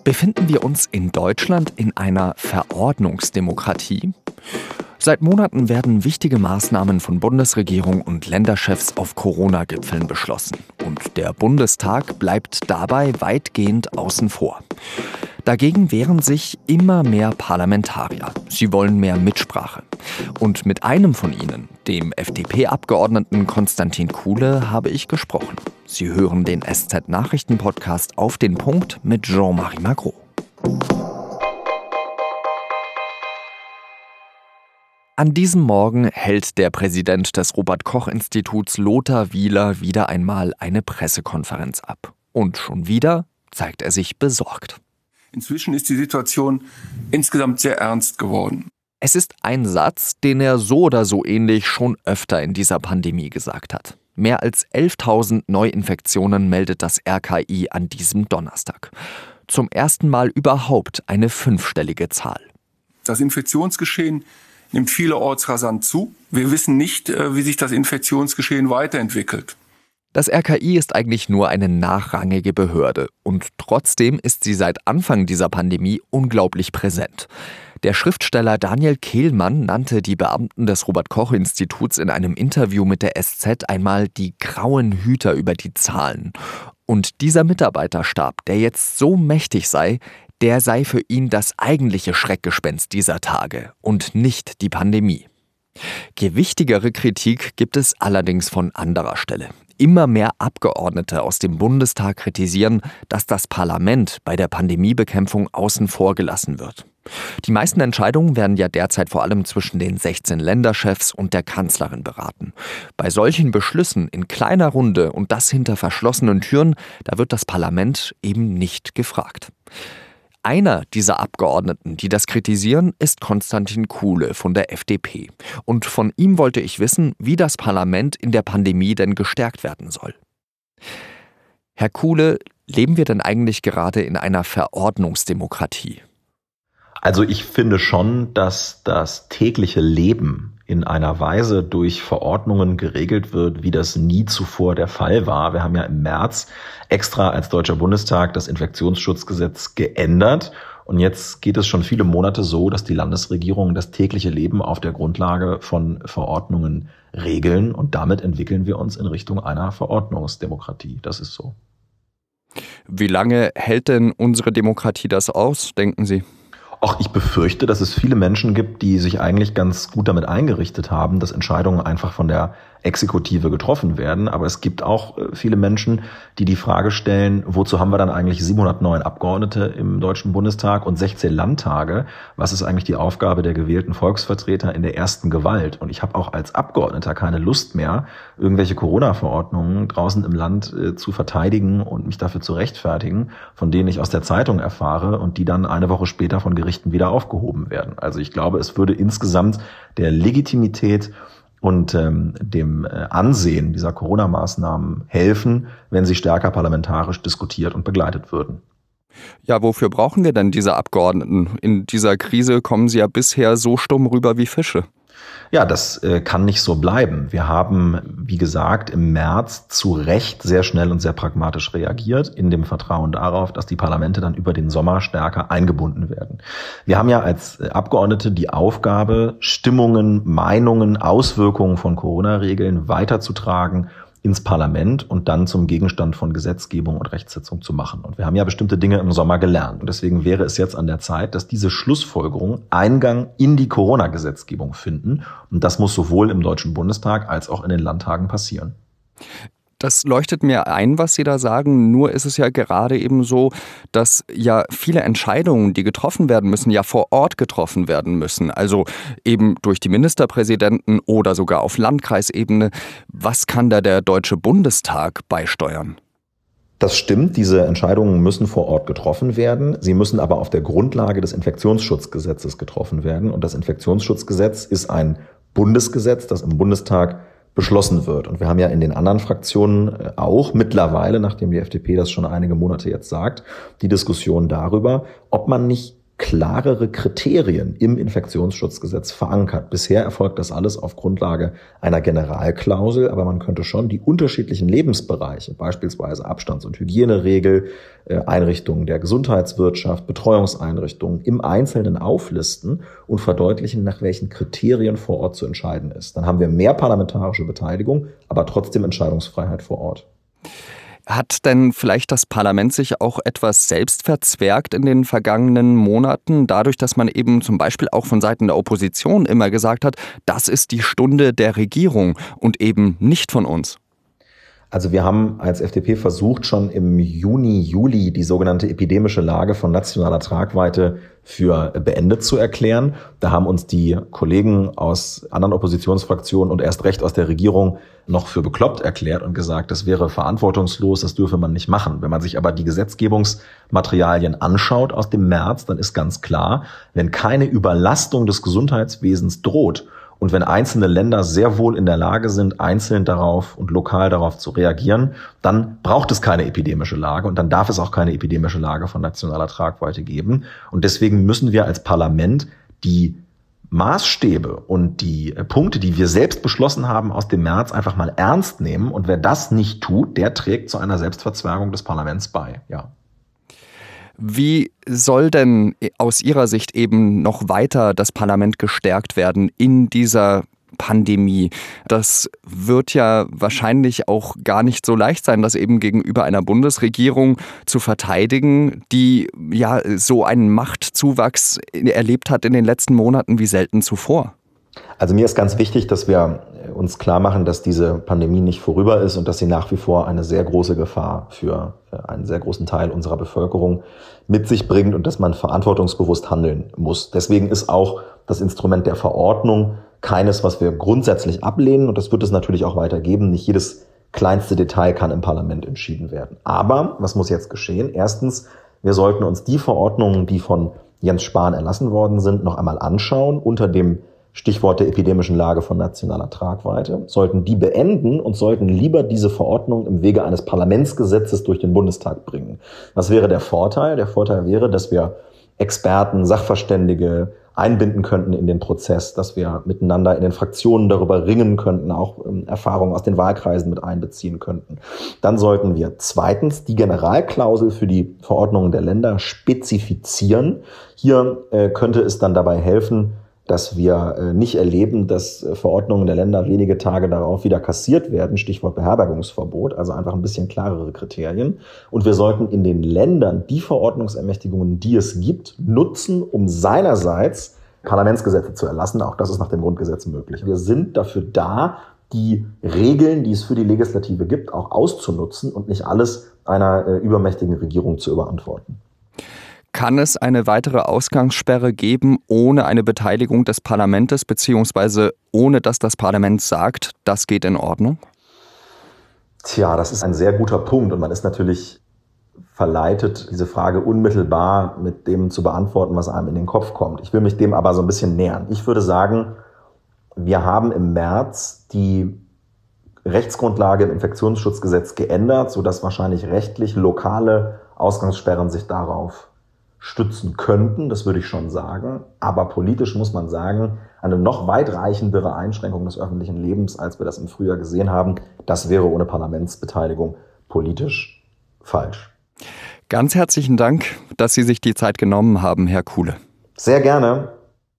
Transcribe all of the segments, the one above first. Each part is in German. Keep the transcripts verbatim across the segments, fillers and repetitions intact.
Befinden wir uns in Deutschland in einer Verordnungsdemokratie? Seit Monaten werden wichtige Maßnahmen von Bundesregierung und Länderchefs auf Corona-Gipfeln beschlossen. Und der Bundestag bleibt dabei weitgehend außen vor. Dagegen wehren sich immer mehr Parlamentarier. Sie wollen mehr Mitsprache. Und mit einem von ihnen, dem F D P-Abgeordneten Konstantin Kuhle, habe ich gesprochen. Sie hören den S Z-Nachrichten-Podcast Auf den Punkt mit Jean-Marie Magro. An diesem Morgen hält der Präsident des Robert-Koch-Instituts Lothar Wieler wieder einmal eine Pressekonferenz ab. Und schon wieder zeigt er sich besorgt. Inzwischen ist die Situation insgesamt sehr ernst geworden. Es ist ein Satz, den er so oder so ähnlich schon öfter in dieser Pandemie gesagt hat. Mehr als elftausend Neuinfektionen meldet das R K I an diesem Donnerstag. Zum ersten Mal überhaupt eine fünfstellige Zahl. Das Infektionsgeschehen nimmt vielerorts rasant zu. Wir wissen nicht, wie sich das Infektionsgeschehen weiterentwickelt. Das R K I ist eigentlich nur eine nachrangige Behörde und trotzdem ist sie seit Anfang dieser Pandemie unglaublich präsent. Der Schriftsteller Daniel Kehlmann nannte die Beamten des Robert-Koch-Instituts in einem Interview mit der S Z einmal die grauen Hüter über die Zahlen. Und dieser Mitarbeiterstab, der jetzt so mächtig sei, der sei für ihn das eigentliche Schreckgespenst dieser Tage und nicht die Pandemie. Gewichtigere Kritik gibt es allerdings von anderer Stelle. Immer mehr Abgeordnete aus dem Bundestag kritisieren, dass das Parlament bei der Pandemiebekämpfung außen vor gelassen wird. Die meisten Entscheidungen werden ja derzeit vor allem zwischen den sechzehn Länderchefs und der Kanzlerin beraten. Bei solchen Beschlüssen in kleiner Runde und das hinter verschlossenen Türen, da wird das Parlament eben nicht gefragt. Einer dieser Abgeordneten, die das kritisieren, ist Konstantin Kuhle von der F D P. Und von ihm wollte ich wissen, wie das Parlament in der Pandemie denn gestärkt werden soll. Herr Kuhle, leben wir denn eigentlich gerade in einer Verordnungsdemokratie? Also ich finde schon, dass das tägliche Leben in einer Weise durch Verordnungen geregelt wird, wie das nie zuvor der Fall war. Wir haben ja im März extra als Deutscher Bundestag das Infektionsschutzgesetz geändert. Und jetzt geht es schon viele Monate so, dass die Landesregierungen das tägliche Leben auf der Grundlage von Verordnungen regeln. Und damit entwickeln wir uns in Richtung einer Verordnungsdemokratie. Das ist so. Wie lange hält denn unsere Demokratie das aus, denken Sie? Auch ich befürchte, dass es viele Menschen gibt, die sich eigentlich ganz gut damit eingerichtet haben, dass Entscheidungen einfach von der Exekutive getroffen werden. Aber es gibt auch viele Menschen, die die Frage stellen, wozu haben wir dann eigentlich siebenhundertneun Abgeordnete im Deutschen Bundestag und sechzehn Landtage? Was ist eigentlich die Aufgabe der gewählten Volksvertreter in der ersten Gewalt? Und ich habe auch als Abgeordneter keine Lust mehr, irgendwelche Corona-Verordnungen draußen im Land äh, zu verteidigen und mich dafür zu rechtfertigen, von denen ich aus der Zeitung erfahre und die dann eine Woche später von Gerichten wieder aufgehoben werden. Also ich glaube, es würde insgesamt der Legitimität und ähm, dem äh, Ansehen dieser Corona-Maßnahmen helfen, wenn sie stärker parlamentarisch diskutiert und begleitet würden. Ja, wofür brauchen wir denn diese Abgeordneten? In dieser Krise kommen sie ja bisher so stumm rüber wie Fische. Ja, das äh, kann nicht so bleiben. Wir haben, wie gesagt, im März zu Recht sehr schnell und sehr pragmatisch reagiert, in dem Vertrauen darauf, dass die Parlamente dann über den Sommer stärker eingebunden werden. Wir haben ja als Abgeordnete die Aufgabe, Stimmungen, Meinungen, Auswirkungen von Corona-Regeln weiterzutragen ins Parlament und dann zum Gegenstand von Gesetzgebung und Rechtsetzung zu machen. Und wir haben ja bestimmte Dinge im Sommer gelernt. Und deswegen wäre es jetzt an der Zeit, dass diese Schlussfolgerungen Eingang in die Corona-Gesetzgebung finden. Und das muss sowohl im Deutschen Bundestag als auch in den Landtagen passieren. Das leuchtet mir ein, was Sie da sagen. Nur ist es ja gerade eben so, dass ja viele Entscheidungen, die getroffen werden müssen, ja vor Ort getroffen werden müssen. Also eben durch die Ministerpräsidenten oder sogar auf Landkreisebene. Was kann da der Deutsche Bundestag beisteuern? Das stimmt, diese Entscheidungen müssen vor Ort getroffen werden. Sie müssen aber auf der Grundlage des Infektionsschutzgesetzes getroffen werden. Und das Infektionsschutzgesetz ist ein Bundesgesetz, das im Bundestag beschlossen wird. Und wir haben ja in den anderen Fraktionen auch mittlerweile, nachdem die F D P das schon einige Monate jetzt sagt, die Diskussion darüber, ob man nicht klarere Kriterien im Infektionsschutzgesetz verankert. Bisher erfolgt das alles auf Grundlage einer Generalklausel, aber man könnte schon die unterschiedlichen Lebensbereiche, beispielsweise Abstands- und Hygieneregel, Einrichtungen der Gesundheitswirtschaft, Betreuungseinrichtungen im Einzelnen auflisten und verdeutlichen, nach welchen Kriterien vor Ort zu entscheiden ist. Dann haben wir mehr parlamentarische Beteiligung, aber trotzdem Entscheidungsfreiheit vor Ort. Hat denn vielleicht das Parlament sich auch etwas selbst verzwergt in den vergangenen Monaten, dadurch, dass man eben zum Beispiel auch von Seiten der Opposition immer gesagt hat, das ist die Stunde der Regierung und eben nicht von uns? Also wir haben als F D P versucht, schon im Juni, Juli die sogenannte epidemische Lage von nationaler Tragweite für beendet zu erklären. Da haben uns die Kollegen aus anderen Oppositionsfraktionen und erst recht aus der Regierung noch für bekloppt erklärt und gesagt, das wäre verantwortungslos, das dürfe man nicht machen. Wenn man sich aber die Gesetzgebungsmaterialien anschaut aus dem März, dann ist ganz klar, wenn keine Überlastung des Gesundheitswesens droht, und wenn einzelne Länder sehr wohl in der Lage sind, einzeln darauf und lokal darauf zu reagieren, dann braucht es keine epidemische Lage und dann darf es auch keine epidemische Lage von nationaler Tragweite geben. Und deswegen müssen wir als Parlament die Maßstäbe und die Punkte, die wir selbst beschlossen haben aus dem März, einfach mal ernst nehmen. Und wer das nicht tut, der trägt zu einer Selbstverzwergung des Parlaments bei, ja. Wie soll denn aus Ihrer Sicht eben noch weiter das Parlament gestärkt werden in dieser Pandemie? Das wird ja wahrscheinlich auch gar nicht so leicht sein, das eben gegenüber einer Bundesregierung zu verteidigen, die ja so einen Machtzuwachs erlebt hat in den letzten Monaten wie selten zuvor. Also mir ist ganz wichtig, dass wir uns klar machen, dass diese Pandemie nicht vorüber ist und dass sie nach wie vor eine sehr große Gefahr für einen sehr großen Teil unserer Bevölkerung mit sich bringt und dass man verantwortungsbewusst handeln muss. Deswegen ist auch das Instrument der Verordnung keines, was wir grundsätzlich ablehnen, und das wird es natürlich auch weitergeben. Nicht jedes kleinste Detail kann im Parlament entschieden werden. Aber was muss jetzt geschehen? Erstens, wir sollten uns die Verordnungen, die von Jens Spahn erlassen worden sind, noch einmal anschauen unter dem Stichwort der epidemischen Lage von nationaler Tragweite, sollten die beenden und sollten lieber diese Verordnung im Wege eines Parlamentsgesetzes durch den Bundestag bringen. Was wäre der Vorteil? Der Vorteil wäre, dass wir Experten, Sachverständige einbinden könnten in den Prozess, dass wir miteinander in den Fraktionen darüber ringen könnten, auch ähm, Erfahrungen aus den Wahlkreisen mit einbeziehen könnten. Dann sollten wir zweitens die Generalklausel für die Verordnungen der Länder spezifizieren. Hier äh, könnte es dann dabei helfen, dass wir äh, nicht erleben, dass äh, Verordnungen der Länder wenige Tage darauf wieder kassiert werden, Stichwort Beherbergungsverbot, also einfach ein bisschen klarere Kriterien. Und wir sollten in den Ländern die Verordnungsermächtigungen, die es gibt, nutzen, um seinerseits Parlamentsgesetze zu erlassen. Auch das ist nach dem Grundgesetz möglich. Wir sind dafür da, die Regeln, die es für die Legislative gibt, auch auszunutzen und nicht alles einer äh, übermächtigen Regierung zu überantworten. Kann es eine weitere Ausgangssperre geben ohne eine Beteiligung des Parlaments, beziehungsweise ohne dass das Parlament sagt, das geht in Ordnung? Tja, das ist ein sehr guter Punkt und man ist natürlich verleitet, diese Frage unmittelbar mit dem zu beantworten, was einem in den Kopf kommt. Ich will mich dem aber so ein bisschen nähern. Ich würde sagen, wir haben im März die Rechtsgrundlage im Infektionsschutzgesetz geändert, sodass wahrscheinlich rechtlich lokale Ausgangssperren sich darauf stützen könnten, das würde ich schon sagen. Aber politisch muss man sagen, eine noch weitreichendere Einschränkung des öffentlichen Lebens, als wir das im Frühjahr gesehen haben, das wäre ohne Parlamentsbeteiligung politisch falsch. Ganz herzlichen Dank, dass Sie sich die Zeit genommen haben, Herr Kuhle. Sehr gerne.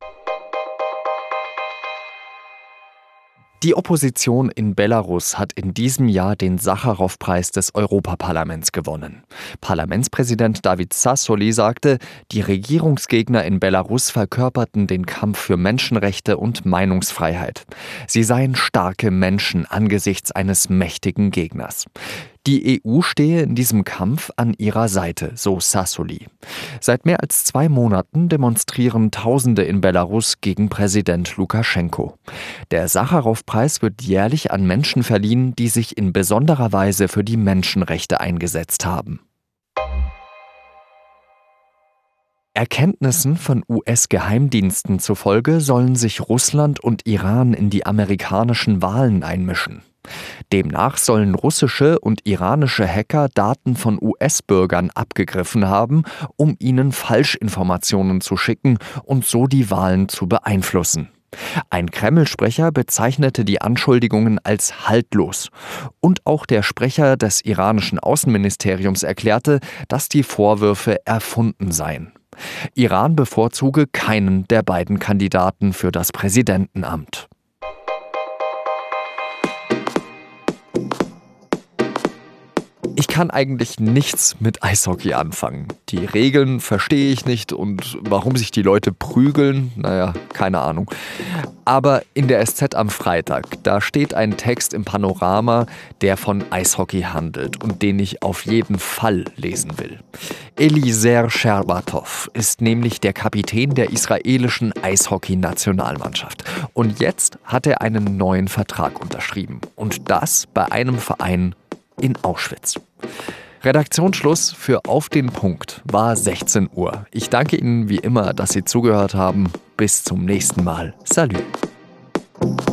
Die Opposition in Belarus hat in diesem Jahr den Sacharow-Preis des Europaparlaments gewonnen. Parlamentspräsident David Sassoli sagte, die Regierungsgegner in Belarus verkörperten den Kampf für Menschenrechte und Meinungsfreiheit. Sie seien starke Menschen angesichts eines mächtigen Gegners. Die E U stehe in diesem Kampf an ihrer Seite, so Sassoli. Seit mehr als zwei Monaten demonstrieren Tausende in Belarus gegen Präsident Lukaschenko. Der Sacharow-Preis wird jährlich an Menschen verliehen, die sich in besonderer Weise für die Menschenrechte eingesetzt haben. Erkenntnissen von U S-Geheimdiensten zufolge sollen sich Russland und Iran in die amerikanischen Wahlen einmischen. Demnach sollen russische und iranische Hacker Daten von U S-Bürgern abgegriffen haben, um ihnen Falschinformationen zu schicken und so die Wahlen zu beeinflussen. Ein Kreml-Sprecher bezeichnete die Anschuldigungen als haltlos. Und auch der Sprecher des iranischen Außenministeriums erklärte, dass die Vorwürfe erfunden seien. Iran bevorzuge keinen der beiden Kandidaten für das Präsidentenamt. Ich kann eigentlich nichts mit Eishockey anfangen. Die Regeln verstehe ich nicht und warum sich die Leute prügeln, naja, keine Ahnung. Aber in der S Z am Freitag, da steht ein Text im Panorama, der von Eishockey handelt und den ich auf jeden Fall lesen will. Eliezer Scherbatov ist nämlich der Kapitän der israelischen Eishockey-Nationalmannschaft. Und jetzt hat er einen neuen Vertrag unterschrieben. Und das bei einem Verein in Auschwitz. Redaktionsschluss für Auf den Punkt war sechzehn Uhr. Ich danke Ihnen wie immer, dass Sie zugehört haben. Bis zum nächsten Mal. Salü.